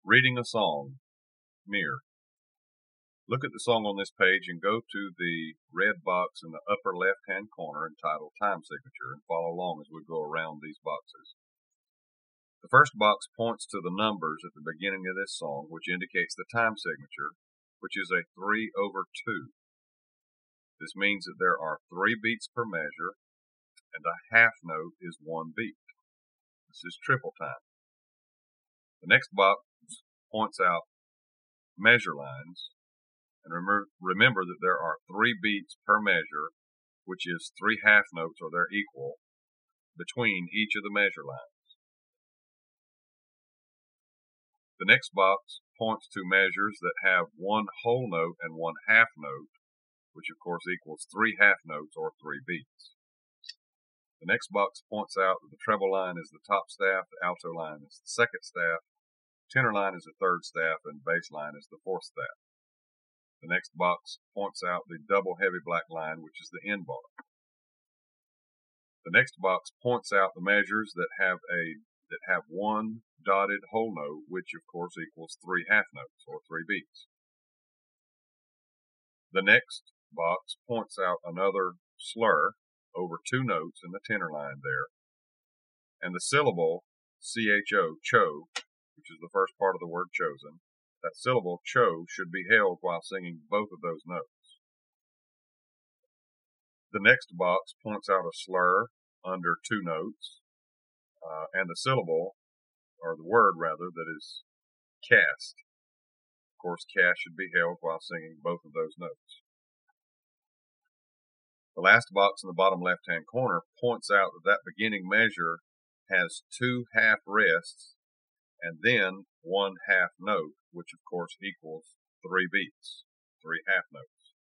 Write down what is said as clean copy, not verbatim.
Reading a song, mirror. Look at the song on this page and go to the red box in the upper left-hand corner entitled Time Signature and follow along as we go around these boxes. The first box points to the numbers at the beginning of this song, which indicates the time signature, which is a 3/2. This means that there are 3 beats per measure, and a half note is 1 beat. This is triple time. The next box points out measure lines, and remember that there are 3 beats per measure, which is 3 half notes or their equal, between each of the measure lines. The next box points to measures that have 1 whole note and 1 half note, which of course equals 3 half notes or 3 beats. The next box points out that the treble line is the top staff, the alto line is the second staff, tenor line is the third staff, and bass line is the fourth staff. The next box points out the double heavy black line, which is the end bar. The next box points out the measures that have 1 dotted whole note, which of course equals 3 half notes or 3 beats. The next box points out another slur over 2 notes in the tenor line there, and the syllable CHO, cho, which is the first part of the word chosen. That syllable cho should be held while singing both of those notes. The next box points out a slur under 2 notes, and the syllable, or the word rather, that is cast. Of course, cast should be held while singing both of those notes. The last box in the bottom left-hand corner points out that that beginning measure has 2 half rests and then 1 half note, which of course equals 3 beats, 3 half notes.